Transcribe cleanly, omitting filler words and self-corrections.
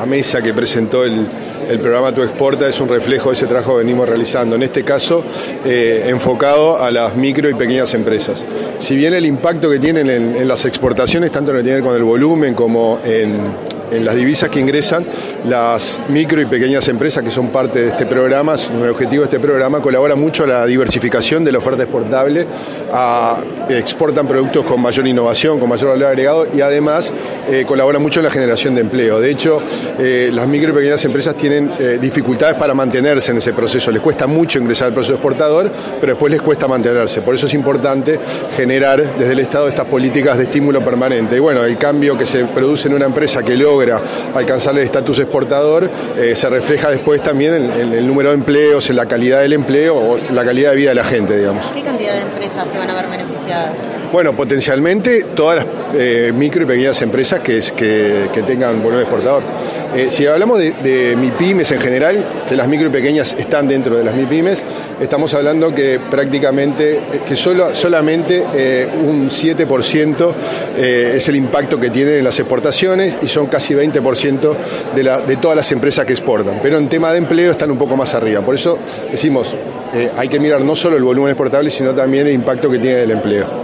la mesa que presentó el programa Tu Exporta es un reflejo de ese trabajo que venimos realizando, en este caso enfocado a las micro y pequeñas empresas. Si bien el impacto que tienen en las exportaciones, tanto en lo que tiene que ver con el volumen como en las divisas que ingresan, las micro y pequeñas empresas que son parte de este programa, el objetivo de este programa, colabora mucho a la diversificación de la oferta exportable, exportan productos con mayor innovación, con mayor valor agregado y además colabora mucho en la generación de empleo. De hecho, las micro y pequeñas empresas tienen dificultades para mantenerse en ese proceso. Les cuesta mucho ingresar al proceso exportador, pero después les cuesta mantenerse. Por eso es importante generar desde el Estado estas políticas de estímulo permanente. Y bueno, el cambio que se produce en una empresa que logra alcanzar el estatus exportador se refleja después también en el número de empleos, en la calidad del empleo o la calidad de vida de la gente, digamos. ¿Qué cantidad de empresas se van a ver beneficiadas? Bueno, potencialmente todas las micro y pequeñas empresas que tengan volumen exportador. Si hablamos de MIPYMES en general, que las micro y pequeñas están dentro de las MIPYMES, estamos hablando que prácticamente, que solamente un 7% es el impacto que tienen en las exportaciones y son casi 20% de todas las empresas que exportan. Pero en tema de empleo están un poco más arriba. Por eso decimos, hay que mirar no solo el volumen exportable, sino también el impacto que tiene el empleo.